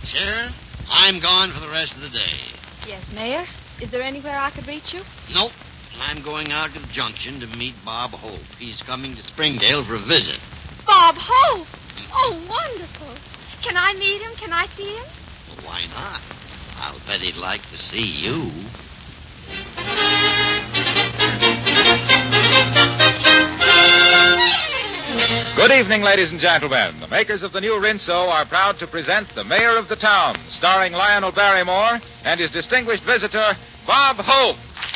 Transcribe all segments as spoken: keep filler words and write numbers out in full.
Sarah, I'm gone for the rest of the day. Yes, Mayor. Is there anywhere I could reach you? Nope. I'm going out to the junction to meet Bob Hope. He's coming to Springdale for a visit. Bob Hope! Oh, wonderful. Can I meet him? Can I see him? Well, why not? I'll bet he'd like to see you. Good evening, ladies and gentlemen. The makers of the new Rinso are proud to present The Mayor of the Town, starring Lionel Barrymore and his distinguished visitor, Bob Hope.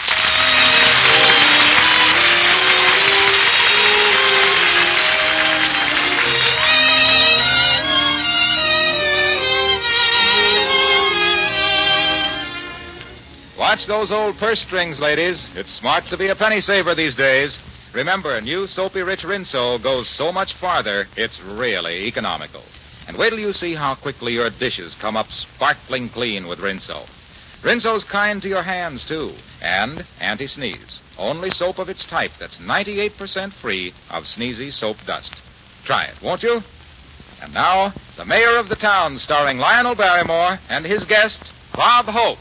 Watch those old purse strings, ladies. It's smart to be a penny saver these days. Remember, new Soapy Rich Rinso goes so much farther, it's really economical. And wait till you see how quickly your dishes come up sparkling clean with Rinso. Rinso's kind to your hands, too, and anti-sneeze. Only soap of its type that's ninety-eight percent free of sneezy soap dust. Try it, won't you? And now, the Mayor of the Town, starring Lionel Barrymore and his guest, Bob Hope.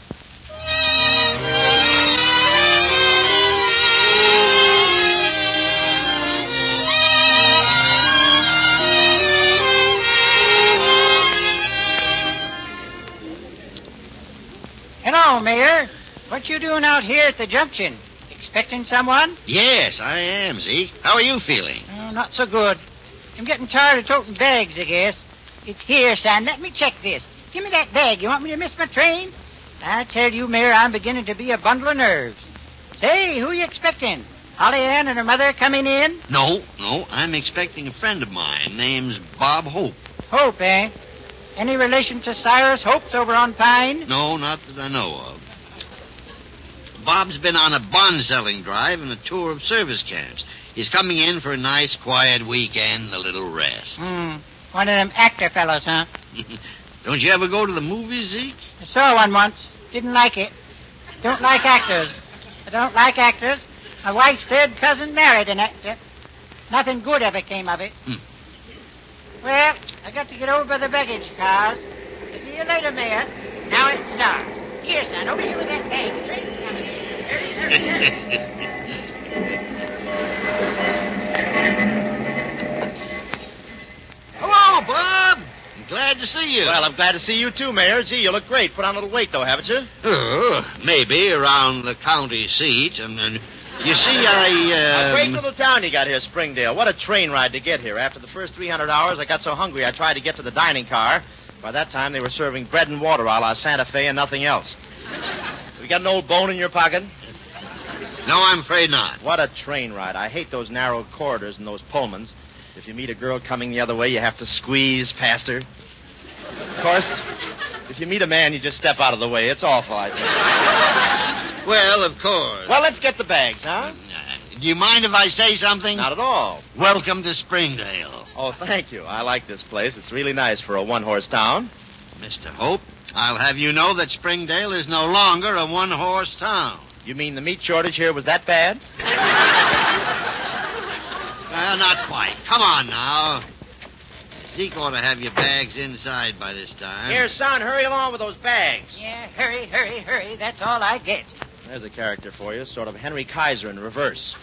Hello, Mayor. What you doing out here at the junction? Expecting someone? Yes, I am, Zeke. How are you feeling? Oh, not so good. I'm getting tired of toting bags, I guess. It's here, son. Let me check this. Give me that bag. You want me to miss my train? I tell you, Mayor, I'm beginning to be a bundle of nerves. Say, who you expecting? Holly Ann and her mother coming in? No, no. I'm expecting a friend of mine. Name's Bob Hope. Hope, eh? Any relation to Cyrus Hope's over on Pine? No, not that I know of. Bob's been on a bond-selling drive and a tour of service camps. He's coming in for a nice, quiet weekend, a little rest. Hmm. One of them actor fellows, huh? Don't you ever go to the movies, Zeke? I saw one once. Didn't like it. Don't like actors. I don't like actors. My wife's third cousin married an actor. Nothing good ever came of it. Hmm. Well, I got to get over by the baggage cars. I'll see you later, Mayor. Now it starts. Here, son, over here with that bag. The train's coming. Hurry, hurry, hurry. Hello, Bob. I'm glad to see you. Well, I'm glad to see you too, Mayor. Gee, you look great. Put on a little weight, though, haven't you? Oh, maybe around the county seat. And, and you see, I... Uh... A great little town you got here, Springdale. What a train ride to get here. After the first three hundred hours, I got so hungry I tried to get to the dining car. By that time, they were serving bread and water a la Santa Fe and nothing else. You got an old bone in your pocket? No, I'm afraid not. What a train ride. I hate those narrow corridors and those Pullmans. If you meet a girl coming the other way, you have to squeeze past her. Of course, if you meet a man, you just step out of the way. It's awful, I think. Well, of course. Well, let's get the bags, huh? Uh, do you mind if I say something? Not at all. Welcome to Springdale. Oh, thank you. I like this place. It's really nice for a one-horse town. Mister Hope, I'll have you know that Springdale is no longer a one-horse town. You mean the meat shortage here was that bad? Well, not quite. Come on now. Zeke ought to have your bags inside by this time. Here, son, hurry along with those bags. Yeah, hurry, hurry, hurry. That's all I get. There's a character for you, sort of Henry Kaiser in reverse.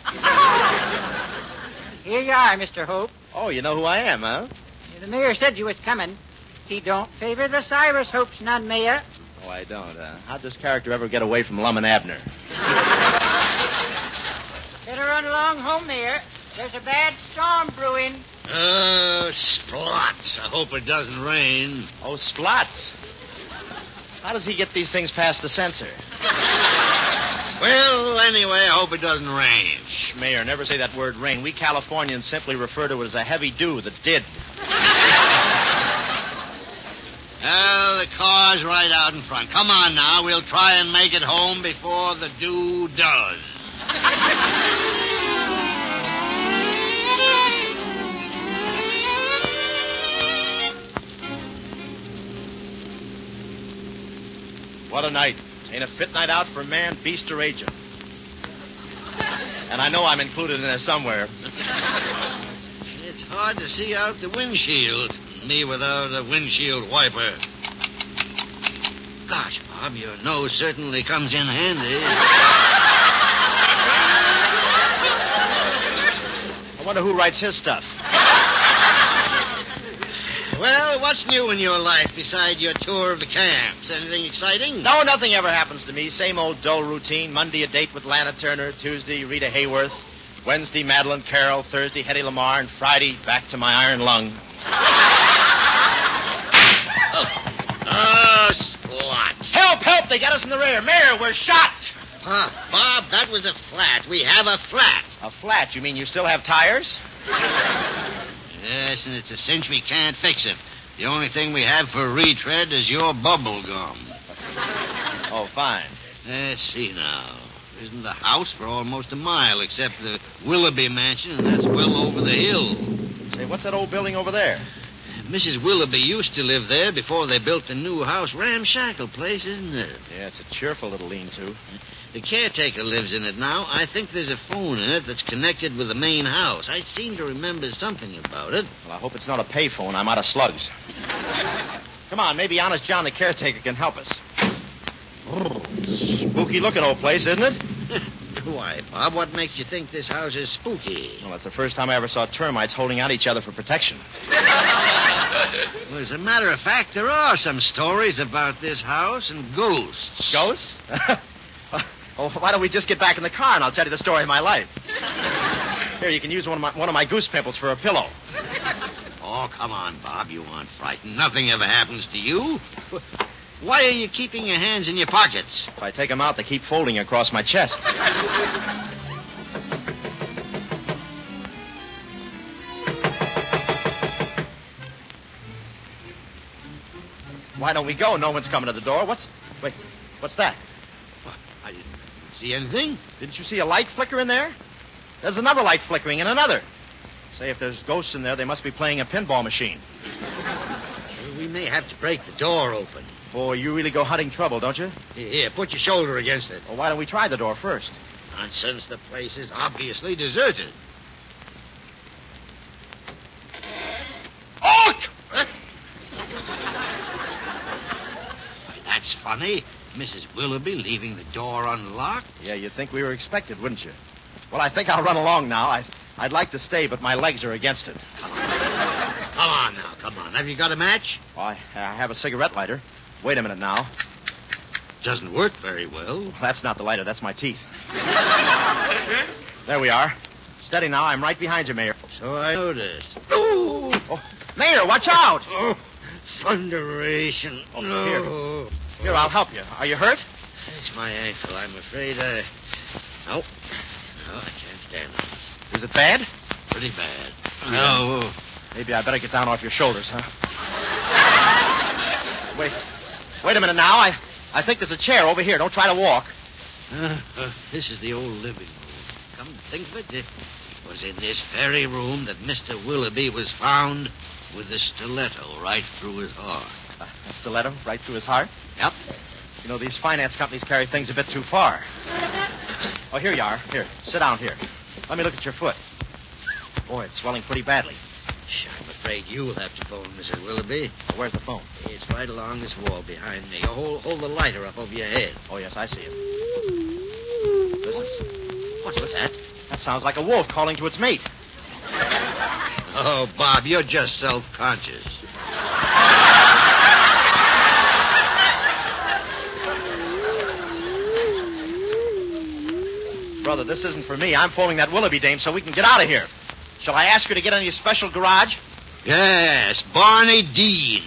Here you are, Mister Hope. Oh, you know who I am, huh? The mayor said you was coming. He don't favor the Cyrus Hopes none, Mayor. Oh, I don't, huh? How'd this character ever get away from Lum and Abner? Better run along home, Mayor. There's a bad storm brewing. Uh, splots. I hope it doesn't rain. Oh, splots. How does he get these things past the censor? Well, anyway, I hope it doesn't rain. Shh, Mayor, never say that word rain. We Californians simply refer to it as a heavy dew that did. Well, the car's right out in front. Come on now. We'll try and make it home before the dew does. What a night. Ain't a fit night out for man, beast, or agent. And I know I'm included in there somewhere. It's hard to see out the windshield. Me without a windshield wiper. Gosh, Bob, your nose certainly comes in handy. I wonder who writes his stuff. Well, what's new in your life beside your tour of the camps? Anything exciting? No, nothing ever happens to me. Same old dull routine. Monday, a date with Lana Turner. Tuesday, Rita Hayworth. Wednesday, Madeline Carroll. Thursday, Hedy Lamarr. And Friday, back to my iron lung. Oh, splots. Help, help! They got us in the rear. Mayor, we're shot! Huh, Bob, that was a flat. We have a flat. A flat? You mean you still have tires? Yes, and it's a cinch we can't fix it. The only thing we have for retread is your bubble gum. Oh, fine. Let's see now. Isn't the house for almost a mile except the Willoughby mansion, and that's well over the hill. Say, what's that old building over there? Missus Willoughby used to live there before they built the new house. Ramshackle place, isn't it? Yeah, it's a cheerful little lean-to. The caretaker lives in it now. I think there's a phone in it that's connected with the main house. I seem to remember something about it. Well, I hope it's not a payphone. I'm out of slugs. Come on, maybe Honest John the caretaker can help us. Oh, spooky-looking old place, isn't it? Why, Bob, what makes you think this house is spooky? Well, that's the first time I ever saw termites holding out each other for protection. Well, as a matter of fact, there are some stories about this house and ghosts. Ghosts? Oh, why don't we just get back in the car and I'll tell you the story of my life. Here, you can use one of my, one of my goose pimples for a pillow. Oh, come on, Bob. You aren't frightened. Nothing ever happens to you. Why are you keeping your hands in your pockets? If I take them out, they keep folding across my chest. Why don't we go? No one's coming to the door. What's... Wait, what's that? What? I didn't see anything. Didn't you see a light flicker in there? There's another light flickering and another. Say, if there's ghosts in there, they must be playing a pinball machine. Well, we may have to break the door open. Boy, you really go hunting trouble, don't you? Here, put your shoulder against it. Well, why don't we try the door first? Nonsense. The place is obviously deserted. Oh! Why, that's funny. Missus Willoughby leaving the door unlocked. Yeah, you'd think we were expected, wouldn't you? Well, I think I'll run along now. I, I'd like to stay, but my legs are against it. Come on now, come on. Have you got a match? Oh, I, I have a cigarette lighter. Wait a minute now. Doesn't work very well. Well, that's not the lighter. That's my teeth. There we are. Steady now. I'm right behind you, Mayor. So I noticed. Ooh. Oh, Mayor, watch out. Oh, thunderation. Oh, no. here. Here, I'll help you. Are you hurt? It's my ankle. I'm afraid I... No. No, I can't stand it. Is it bad? Pretty bad. No. Maybe I better get down off your shoulders, huh? Wait. Wait a minute now. I, I think there's a chair over here. Don't try to walk. Uh, uh, this is the old living room. Come to think of it, it was in this very room that Mister Willoughby was found with a stiletto right through his heart. Uh, a stiletto right through his heart? Yep. You know, these finance companies carry things a bit too far. Oh, here you are. Here, sit down here. Let me look at your foot. Boy, it's swelling pretty badly. I'm afraid you'll have to phone Missus Willoughby. Where's the phone? It's right along this wall behind me. Hold, hold the lighter up over your head. Oh, yes, I see it. Listen. What's that? That sounds like a wolf calling to its mate. Oh, Bob, you're just self-conscious. Brother, this isn't for me. I'm phoning that Willoughby dame so we can get out of here. Shall I ask her to get in your special garage? Yes, Barney Dean.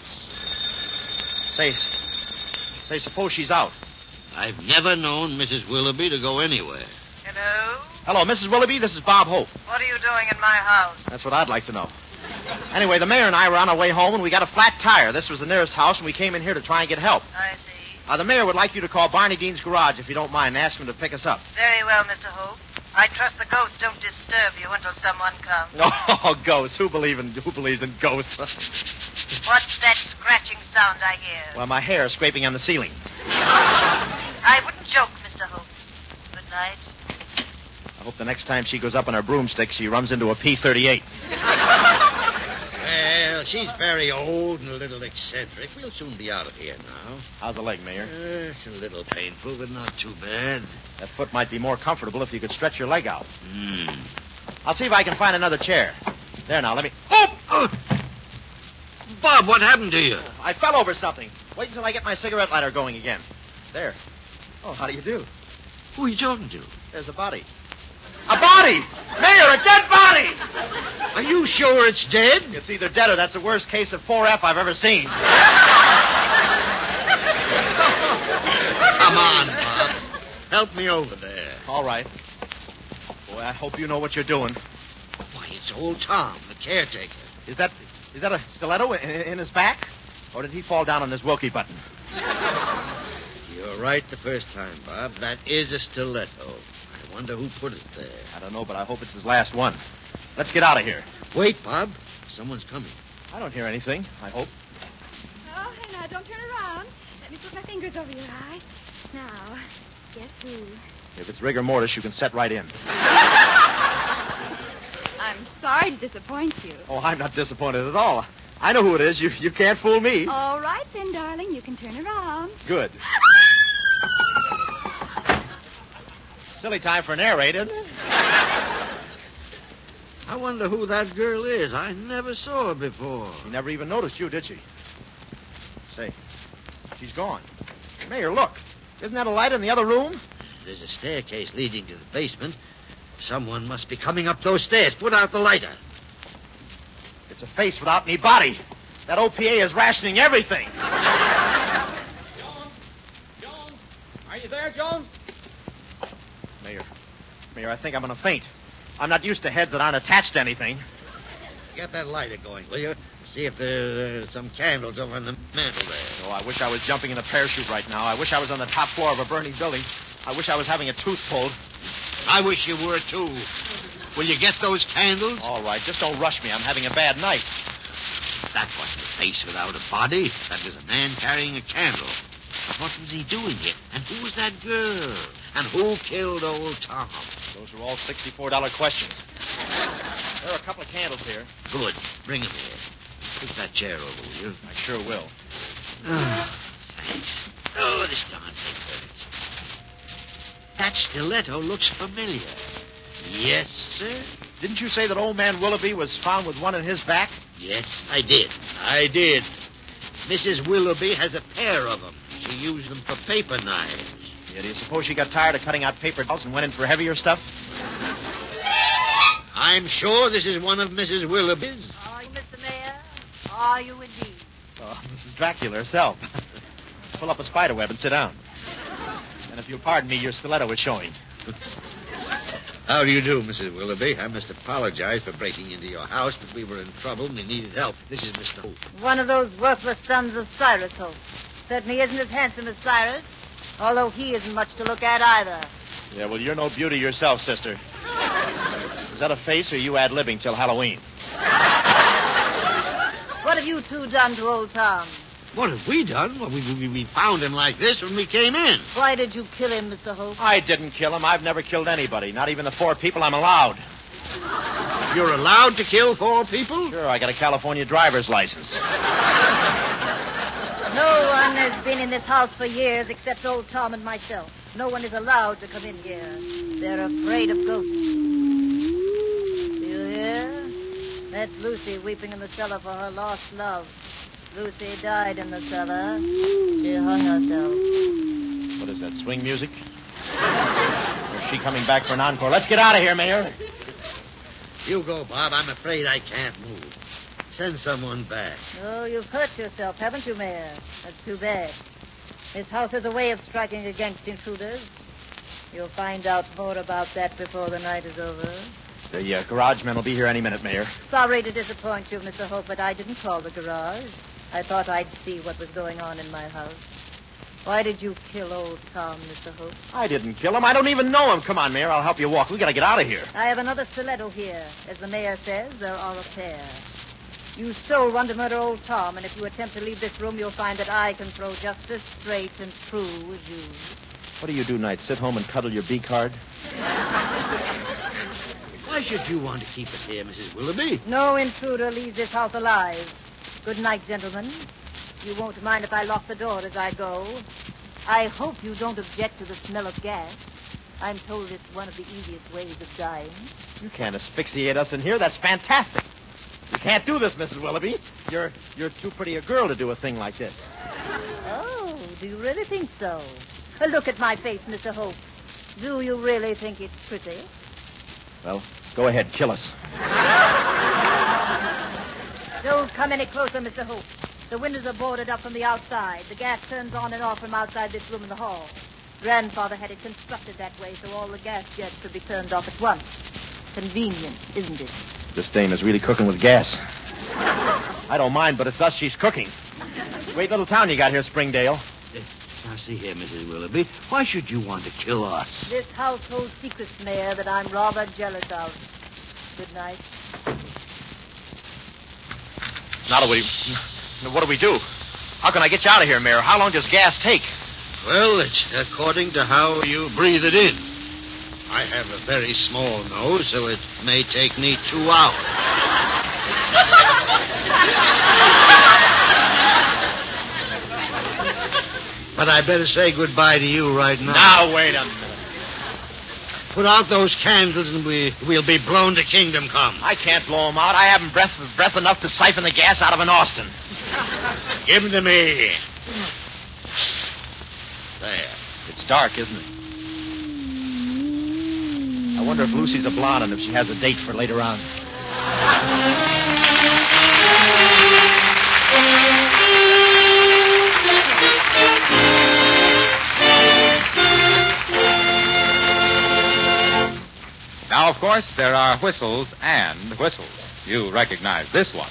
Say, say, suppose she's out. I've never known Missus Willoughby to go anywhere. Hello? Hello, Missus Willoughby. This is Bob Hope. What are you doing in my house? That's what I'd like to know. Anyway, the mayor and I were on our way home, and we got a flat tire. This was the nearest house, and we came in here to try and get help. I see. Uh, the mayor would like you to call Barney Dean's garage, if you don't mind, and ask him to pick us up. Very well, Mister Hope. I trust the ghosts don't disturb you until someone comes. Oh, ghosts. Who, believe in, who believes in ghosts? What's that scratching sound I hear? Well, my hair is scraping on the ceiling. I wouldn't joke, Mister Hope. Good night. I hope the next time she goes up on her broomstick, she runs into a P thirty-eight. Well, she's very old and a little eccentric. We'll soon be out of here now. How's the leg, Mayor? Uh, it's a little painful, but not too bad. That foot might be more comfortable if you could stretch your leg out. Hmm. I'll see if I can find another chair. There now, let me... Oh! oh! Bob, what happened to you? I fell over something. Wait until I get my cigarette lighter going again. There. Oh, how do you do? Who are you talking to? There's a body. A body! Mayor, a dead body! Are you sure it's dead? It's either dead or that's the worst case of four F I've ever seen. Come on, Bob. Help me over there. All right. Boy, I hope you know what you're doing. Why, it's old Tom, the caretaker. Is that is that a stiletto in, in his back? Or did he fall down on his Wilkie button? You're right the first time, Bob. That is a stiletto. I wonder who put it there. I don't know, but I hope it's his last one. Let's get out of here. Wait, Bob. Someone's coming. I don't hear anything, I hope. Oh, now, don't turn around. Let me put my fingers over your eyes. Now, guess who? If it's rigor mortis, you can set right in. I'm sorry to disappoint you. Oh, I'm not disappointed at all. I know who it is. You you can't fool me. All right, then, darling. You can turn around. Good. Silly time for an air raid, isn't it? I wonder who that girl is. I never saw her before. She never even noticed you, did she? Say, she's gone. Mayor, look. Isn't that a light in the other room? There's a staircase leading to the basement. Someone must be coming up those stairs. Put out the lighter. It's a face without any body. That O P A is rationing everything. Jones? Jones? Are you there, Jones? Mayor. Mayor, I think I'm going to faint. I'm not used to heads that aren't attached to anything. Get that lighter going, will you? See if there's uh, some candles over in the mantel there. Oh, I wish I was jumping in a parachute right now. I wish I was on the top floor of a burning building. I wish I was having a tooth pulled. I wish you were, too. Will you get those candles? All right, just don't rush me. I'm having a bad night. That wasn't a face without a body. That was a man carrying a candle. What was he doing here? And who was that girl? And who killed old Tom? Those are all sixty-four dollar questions. There are a couple of candles here. Good. Bring them here. Push that chair over, will you? I sure will. Oh, thanks. Oh, this darn thing hurts. That stiletto looks familiar. Yes, sir. Didn't you say that old man Willoughby was found with one in his back? Yes, I did. I did. Missus Willoughby has a pair of them. She used them for paper knives. Yeah, do you suppose she got tired of cutting out paper dolls and went in for heavier stuff? I'm sure this is one of Missus Willoughby's. Are you, Mister Mayor? Are you indeed? Oh, Missus Dracula herself. Pull up a spider web and sit down. And if you'll pardon me, your stiletto is showing. How do you do, Missus Willoughby? I must apologize for breaking into your house, but we were in trouble and we needed help. This is Mister Hope. One of those worthless sons of Cyrus Hope. Certainly isn't as handsome as Cyrus, although he isn't much to look at either. Yeah, well, you're no beauty yourself, sister. Is that a face or you ad-libbing till Halloween? What have you two done to old Tom? What have we done? Well, we, we, we found him like this when we came in. Why did you kill him, Mister Hope? I didn't kill him. I've never killed anybody, not even the four people I'm allowed. You're allowed to kill four people? Sure, I got a California driver's license. No one has been in this house for years except old Tom and myself. No one is allowed to come in here. They're afraid of ghosts. Do you hear? That's Lucy weeping in the cellar for her lost love. Lucy died in the cellar. She hung herself. What is that, swing music? Or is she coming back for an encore? Let's get out of here, Mayor. You go, Bob. I'm afraid I can't move. Send someone back. Oh, you've hurt yourself, haven't you, Mayor? That's too bad. This house has a way of striking against intruders. You'll find out more about that before the night is over. The uh, garage men will be here any minute, Mayor. Sorry to disappoint you, Mister Hope, but I didn't call the garage. I thought I'd see what was going on in my house. Why did you kill old Tom, Mister Hope? I didn't kill him. I don't even know him. Come on, Mayor. I'll help you walk. We gotta get out of here. I have another stiletto here. As the mayor says, there are a pair. You stole one to murder old Tom, and if you attempt to leave this room, you'll find that I can throw just as straight and true as you. What do you do, Knight? Sit home and cuddle your B card? Why should you want to keep us here, Missus Willoughby? No intruder leaves this house alive. Good night, gentlemen. You won't mind if I lock the door as I go. I hope you don't object to the smell of gas. I'm told it's one of the easiest ways of dying. You can't asphyxiate us in here. That's fantastic. You can't do this, Missus Willoughby. You're you're too pretty a girl to do a thing like this. Oh, do you really think so? Uh, Look at my face, Mister Hope. Do you really think it's pretty? Well, go ahead, kill us. Don't come any closer, Mister Hope. The windows are boarded up from the outside. The gas turns on and off from outside this room in the hall. Grandfather had it constructed that way so all the gas jets could be turned off at once. Convenient, isn't it? This dame is really cooking with gas. I don't mind, but it's us she's cooking. Great little town you got here, Springdale. Now, see here, Missus Willoughby. Why should you want to kill us? This household secrets, Mayor, that I'm rather jealous of. Good night. Now, do we... What do we do? How can I get you out of here, Mayor? How long does gas take? Well, it's according to how you breathe it in. I have a very small nose, so it may take me two hours. But I better say goodbye to you right now. Now, wait a minute. Put out those candles and we, we'll be blown to kingdom come. I can't blow them out. I haven't breath, breath enough to siphon the gas out of an Austin. Give them to me. There. It's dark, isn't it? I wonder if Lucy's a blonde and if she has a date for later on. Now, of course, there are whistles and whistles. You recognize this one.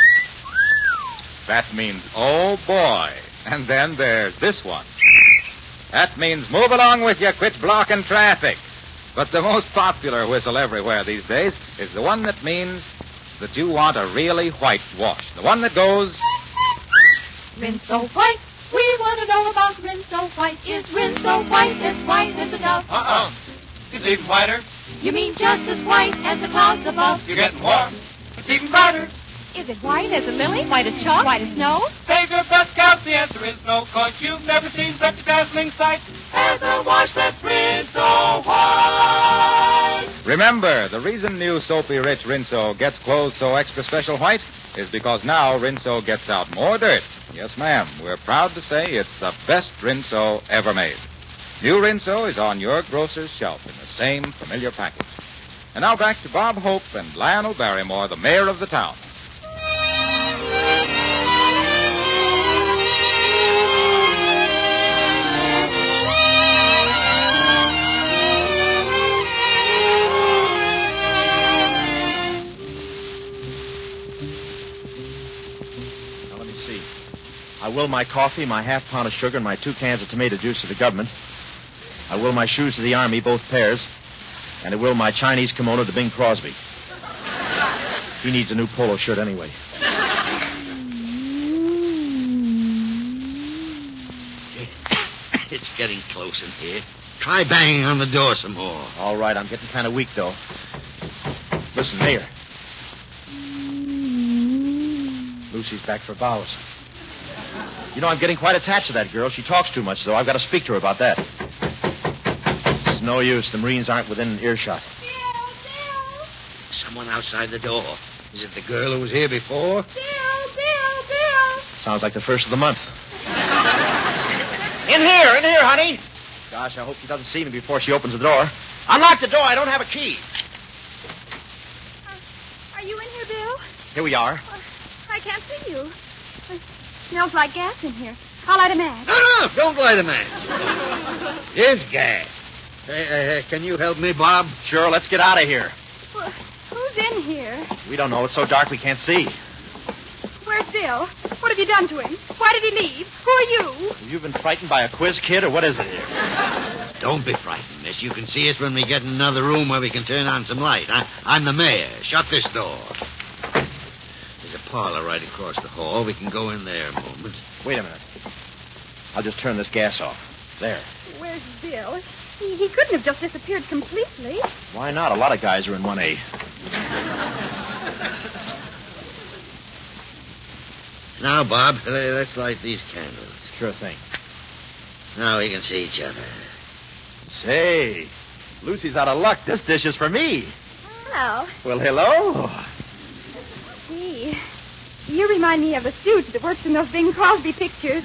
That means, oh, boy. And then there's this one. That means move along with you, quit blocking traffic. But the most popular whistle everywhere these days is the one that means that you want a really white wash. The one that goes... Rinse so white, we want to know about rinse so white. Is rinse so white as white as a dove? Uh-uh. It's even whiter. You mean just as white as the clouds above? You're getting warm. It's even brighter. Is it white as a lily? White as chalk? White as snow? Save your breath, counts. The answer is no, cause you've never seen such a dazzling sight as a wash that's rinse so white. Remember, the reason new Soapy Rich Rinso gets clothes so extra special white is because now Rinso gets out more dirt. Yes, ma'am. We're proud to say it's the best Rinso ever made. New Rinso is on your grocer's shelf in the same familiar package. And now back to Bob Hope and Lionel Barrymore, the mayor of the town. Now, let me see. I will my coffee, my half pound of sugar, and my two cans of tomato juice to the government. I will my shoes to the Army, both pairs. And I will my Chinese kimono to Bing Crosby. He needs a new polo shirt anyway. It's getting close in here. Try banging on the door some more. All right, I'm getting kind of weak, though. Listen, Mayor. Lucy's back for vows. You know, I'm getting quite attached to that girl. She talks too much, though. I've got to speak to her about that. It's no use. The Marines aren't within earshot. Bill, Bill, Someone outside the door. Is it the girl who was here before? Bill, Bill, Bill. Sounds like the first of the month. In here, in here, honey. Gosh, I hope she doesn't see me before she opens the door. Unlock the door. I don't have a key. Uh, are you in here, Bill? Here we are. Uh, I can't see you. It smells like gas in here. I'll light a match. No, no, don't light a match. Here's gas. Hey, uh, can you help me, Bob? Sure, let's get out of here. Well, who's in here? We don't know. It's so dark we can't see. Where's Bill? What have you done to him? Why did he leave? Who are you? Have you been frightened by a quiz kid, or what is it here? Don't be frightened, miss. You can see us when we get in another room where we can turn on some light. I, I'm the mayor. Shut this door. There's a parlor right across the hall. We can go in there a moment. Wait a minute. I'll just turn this gas off. There. Where's Bill? He, he couldn't have just disappeared completely. Why not? A lot of guys are in one A. Now, Bob, uh, let's light these candles. Sure thing. Now we can see each other. Say, Lucy's out of luck. This dish is for me. Hello. Well, hello. Gee, you remind me of a stooge that works in those Bing Crosby pictures.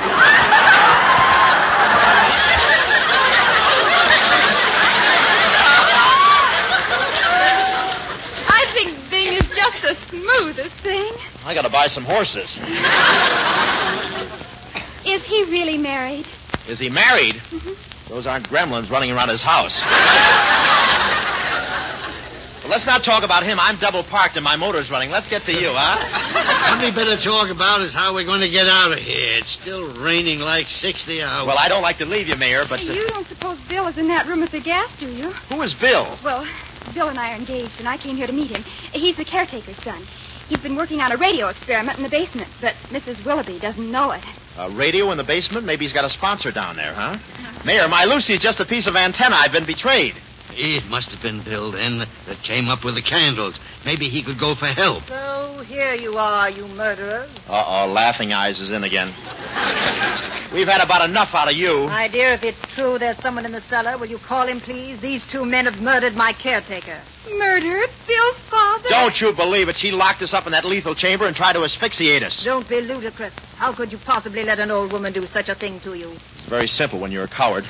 I think Bing is just the smoothest thing. I gotta buy some horses. Is he really married? Is he married? Mm-hmm. Those aren't gremlins running around his house. Well, let's not talk about him. I'm double parked and my motor's running. Let's get to you, huh? What we better talk about is how we're going to get out of here. It's still raining like sixty hours. Well, I don't like to leave you, Mayor, but... You don't suppose Bill is in that room with the gas, do you? Who is Bill? Well, Bill and I are engaged, and I came here to meet him. He's the caretaker's son. He's been working on a radio experiment in the basement, but Missus Willoughby doesn't know it. A radio in the basement? Maybe he's got a sponsor down there, huh? Mayor, my Lucy's just a piece of antenna. I've been betrayed. It must have been Bill then that came up with the candles. Maybe he could go for help. So here you are, you murderers. Uh-oh, Laughing Eyes is in again. We've had about enough out of you. My dear, if it's true there's someone in the cellar, will you call him, please? These two men have murdered my caretaker. Murdered? Bill's father? Don't you believe it? She locked us up in that lethal chamber and tried to asphyxiate us. Don't be ludicrous. How could you possibly let an old woman do such a thing to you? It's very simple when you're a coward.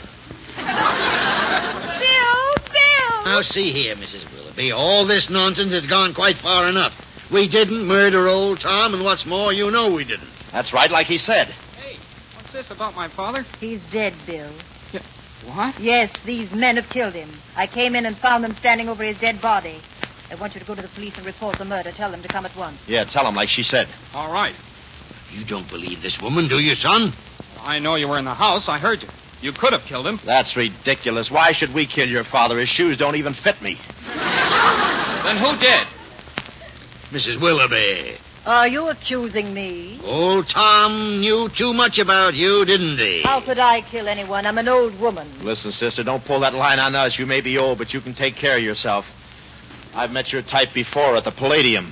Bill! Bill! Now, see here, Missus Willoughby. All this nonsense has gone quite far enough. We didn't murder old Tom, and what's more, you know we didn't. That's right, like he said. Hey, what's this about my father? He's dead, Bill. Yeah, what? Yes, these men have killed him. I came in and found them standing over his dead body. I want you to go to the police and report the murder. Tell them to come at once. Yeah, tell him like she said. All right. You don't believe this woman, do you, son? I know you were in the house. I heard you. You could have killed him. That's ridiculous. Why should we kill your father? His shoes don't even fit me. Then who did? Missus Willoughby. Are you accusing me? Old Tom knew too much about you, didn't he? How could I kill anyone? I'm an old woman. Listen, sister, don't pull that line on us. You may be old, but you can take care of yourself. I've met your type before at the Palladium.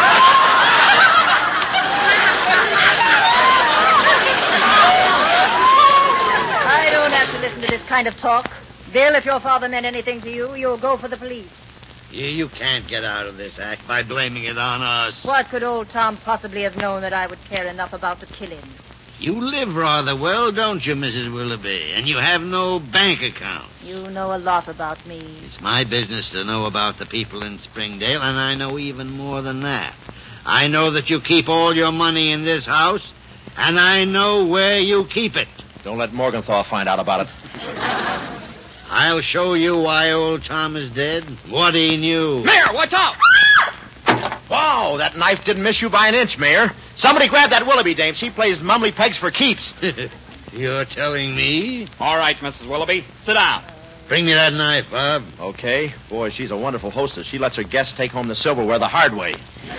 I don't have to listen to this kind of talk. Bill, if your father meant anything to you, you'll go for the police. You, you can't get out of this act by blaming it on us. What could old Tom possibly have known that I would care enough about to kill him? You live rather well, don't you, Missus Willoughby? And you have no bank account. You know a lot about me. It's my business to know about the people in Springdale, and I know even more than that. I know that you keep all your money in this house, and I know where you keep it. Don't let Morgenthau find out about it. I'll show you why old Tom is dead, what he knew. Mayor, watch out! Wow, that knife didn't miss you by an inch, Mayor. Somebody grab that Willoughby dame. She plays mumbly pegs for keeps. You're telling me? All right, Missus Willoughby. Sit down. Bring me that knife, Bob. Okay. Boy, she's a wonderful hostess. She lets her guests take home the silverware the hard way.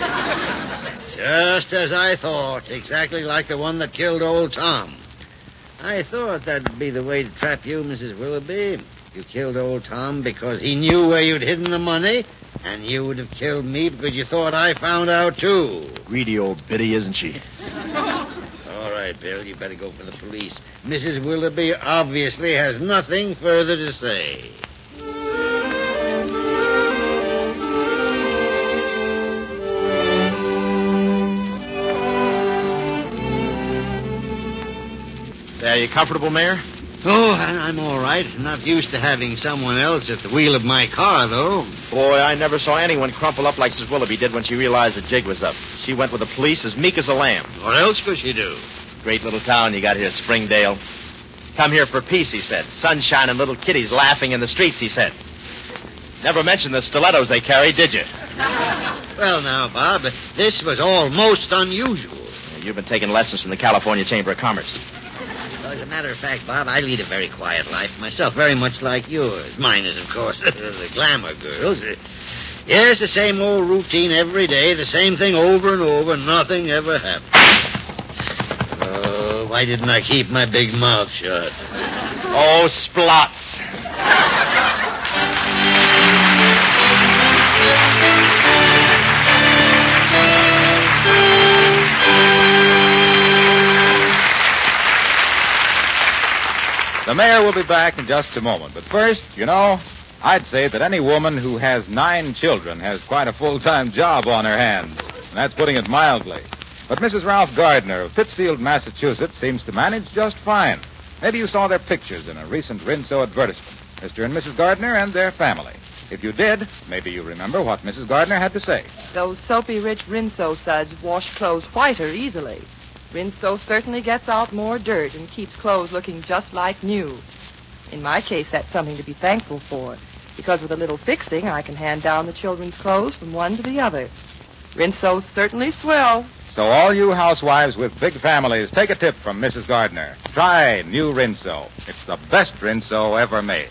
Just as I thought. Exactly like the one that killed old Tom. I thought that'd be the way to trap you, Missus Willoughby. You killed old Tom because he knew where you'd hidden the money, and you would have killed me because you thought I found out, too. Greedy old biddy, isn't she? All right, Bill, you better go for the police. Missus Willoughby obviously has nothing further to say. Are you comfortable, Mayor? Oh, I'm all right. Not used to having someone else at the wheel of my car, though. Boy, I never saw anyone crumple up like Missus Willoughby did when she realized the jig was up. She went with the police as meek as a lamb. What else could she do? Great little town you got here, Springdale. Come here for peace, he said. Sunshine and little kiddies laughing in the streets, he said. Never mentioned the stilettos they carried, did you? Well, now, Bob, this was almost unusual. You've been taking lessons from the California Chamber of Commerce. Well, as a matter of fact, Bob, I lead a very quiet life myself, very much like yours. Mine is, of course, the glamour girls. Yes, the same old routine every day, the same thing over and over, nothing ever happens. Oh, why didn't I keep my big mouth shut? Oh, splots. The mayor will be back in just a moment. But first, you know, I'd say that any woman who has nine children has quite a full-time job on her hands. And that's putting it mildly. But Missus Ralph Gardner of Pittsfield, Massachusetts, seems to manage just fine. Maybe you saw their pictures in a recent Rinso advertisement. Mister and Missus Gardner and their family. If you did, maybe you remember what Missus Gardner had to say. Those soapy rich Rinso suds wash clothes whiter easily. Rinso certainly gets out more dirt and keeps clothes looking just like new. In my case, that's something to be thankful for, because with a little fixing, I can hand down the children's clothes from one to the other. Rinso's certainly swell. So all you housewives with big families, take a tip from Missus Gardner. Try new Rinso. It's the best Rinso ever made.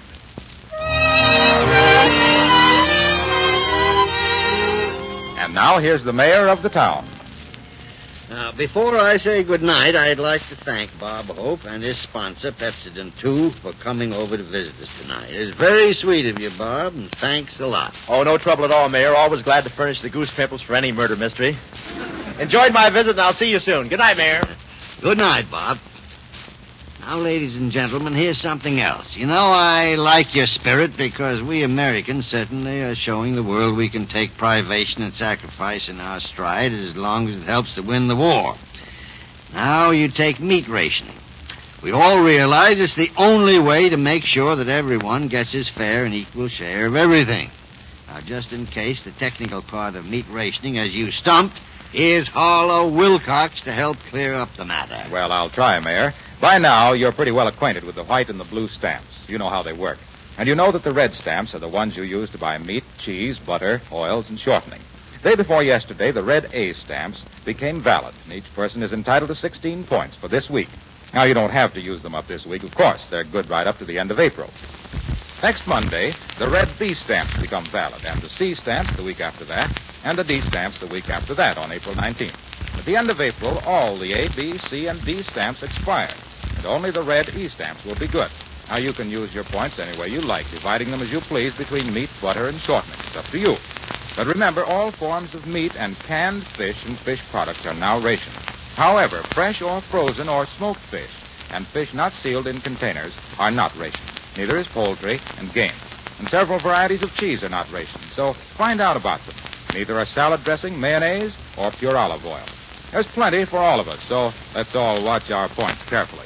And now here's the mayor of the town. Now, before I say goodnight, I'd like to thank Bob Hope and his sponsor, Pepsodent two, for coming over to visit us tonight. It's very sweet of you, Bob, and thanks a lot. Oh, no trouble at all, Mayor. Always glad to furnish the goose pimples for any murder mystery. Enjoyed my visit, and I'll see you soon. Good night, Mayor. Good night, Bob. Now, ladies and gentlemen, here's something else. You know, I like your spirit because we Americans certainly are showing the world we can take privation and sacrifice in our stride as long as it helps to win the war. Now you take meat rationing. We all realize it's the only way to make sure that everyone gets his fair and equal share of everything. Now, just in case the technical part of meat rationing as you stumped, here's Harlow Wilcox to help clear up the matter. Well, I'll try, Mayor. By now, you're pretty well acquainted with the white and the blue stamps. You know how they work. And you know that the red stamps are the ones you use to buy meat, cheese, butter, oils, and shortening. Day before yesterday, the red A stamps became valid, and each person is entitled to sixteen points for this week. Now, you don't have to use them up this week, of course. They're good right up to the end of April. Next Monday, the red B stamps become valid, and the C stamps the week after that, and the D stamps the week after that on April nineteenth. At the end of April, all the A, B, C, and D stamps expire, and only the red E stamps will be good. Now, you can use your points any way you like, dividing them as you please between meat, butter, and shortening. It's up to you. But remember, all forms of meat and canned fish and fish products are now rationed. However, fresh or frozen or smoked fish and fish not sealed in containers are not rationed. Neither is poultry and game. And several varieties of cheese are not rationed, so find out about them. Neither are salad dressing, mayonnaise, or pure olive oil. There's plenty for all of us, so let's all watch our points carefully.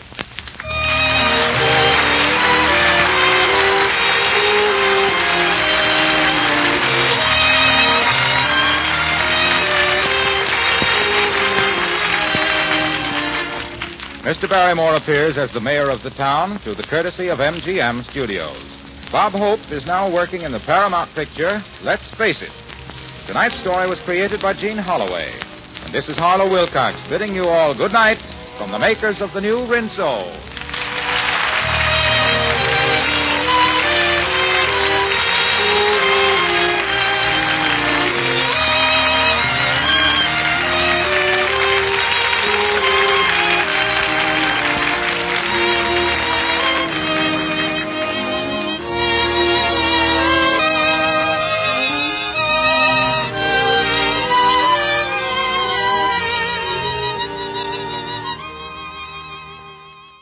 Mister Barrymore appears as the mayor of the town through the courtesy of M G M Studios. Bob Hope is now working in the Paramount picture, Let's Face It. Tonight's story was created by Gene Holloway. And this is Harlow Wilcox bidding you all good night from the makers of the new Rinso.